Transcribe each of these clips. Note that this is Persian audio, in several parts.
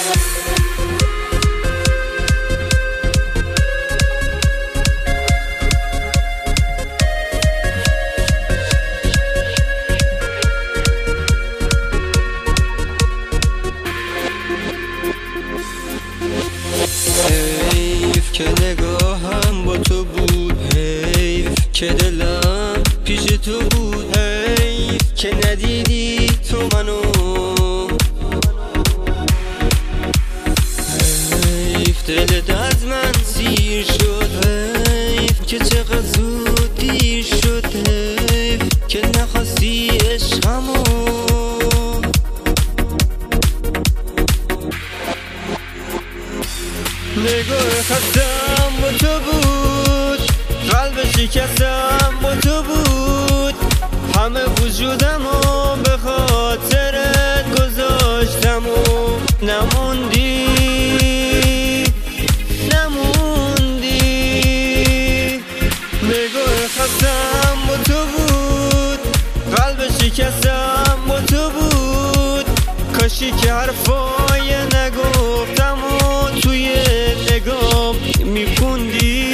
حیف که نگاهم با تو بود، حیف که دلم پیش تو بود، حیف که ندیدی تو منو، حیف دلت از من سیر شد، حیف که چقدر زود دیر شد، حیف که نخواستی عشقمو. نگاه خستم با تو بود، قلب شکستم با تو بود، همه وجودمو به خاطرت گذاشتم و نموندی نگاه خستم با تو بود، قلب شکستم با تو بود، کاشی که حرفای نگفتم و توی نگام میخوندی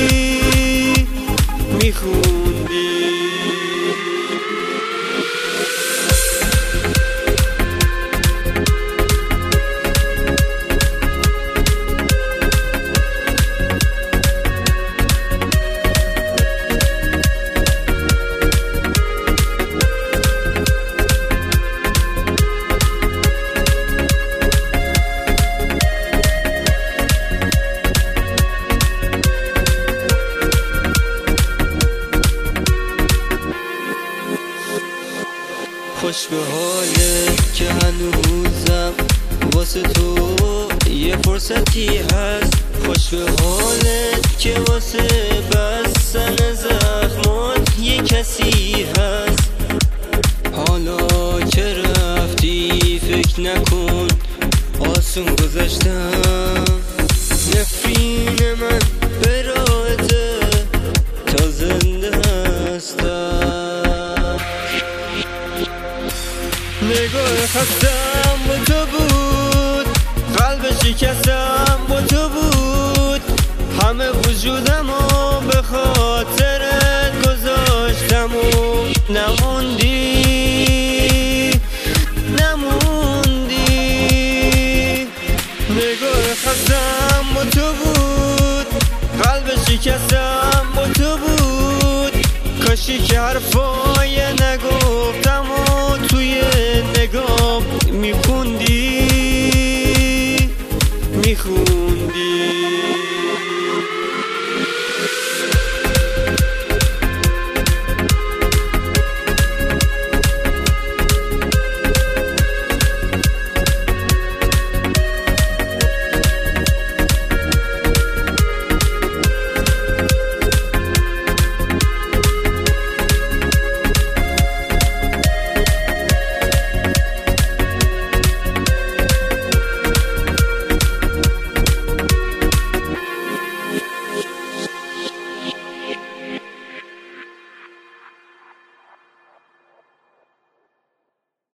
خوش به حالت که هنوزم واسه تو یه فرصتی هست، خوش به حالت که واسه بستن زخمات یه کسی هست. حالا که رفتی فکر نکن آسون گذشتم، نفرین من به راحته تا زنده هستم. نگاه خستم با تو بود، قلب شکستم با تو بود، همه وجودمو به خاطرت گذاشتم و نموندی نگاه خستم با تو بود، قلب شکستم با تو بود، کاشی که حرفای نگفتم